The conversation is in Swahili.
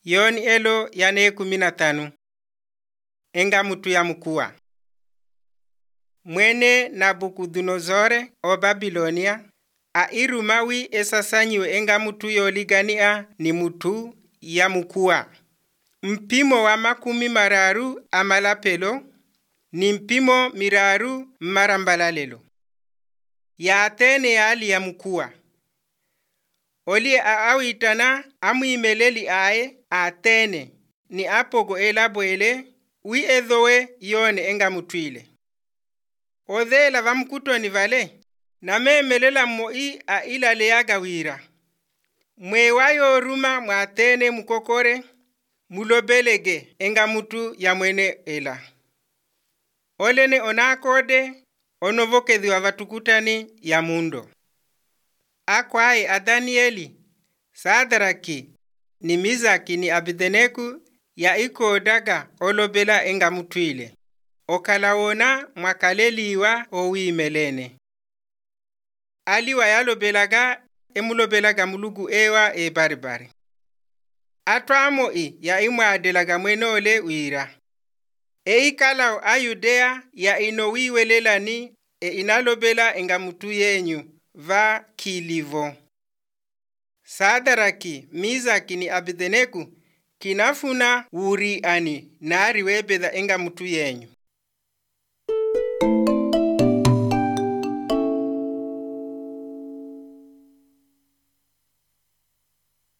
Yoni elo yane 15. Enga mutu ya mkua. Mwene Nabukadnezar o Babilonia airumawi esasanyiwe enga mutu yoligania ni mutu ya mkua. Mpimo wa 30 amalapelo ni mpimo 30 marambalalelo. Ya Atene ya ali ya mkua. Oli awitana amuimeleli ae Atene ni apogo elabwele wi edhowe yone enga mutwile. Odhela vamkutoni vale na memelela moi a ilale yagawira. Mwewayo ruma mwa Atene mukokore mulobelege enga mutu ya mwene ela. Olene onakode onovokedhiwa vatukutani ya mundo. Akwae a Danieli, Sadraki, ni Mizaki ni Abedenego ya ikodaga olobela enga mutwile. Okalawona mwakaleliwa owimelene. Aliwa yalobelaga emulobelaga mulugu ewa baribari. Atwamoi ya imwadelaga mwenole wira. Ikalaw a Yudea ya inowiwelelani inalobela enga mutu yenyu va kilivo. Sadraki, Mizaki ni Abedenego kinafuna wuriani nari webedha enga mutu yenyu.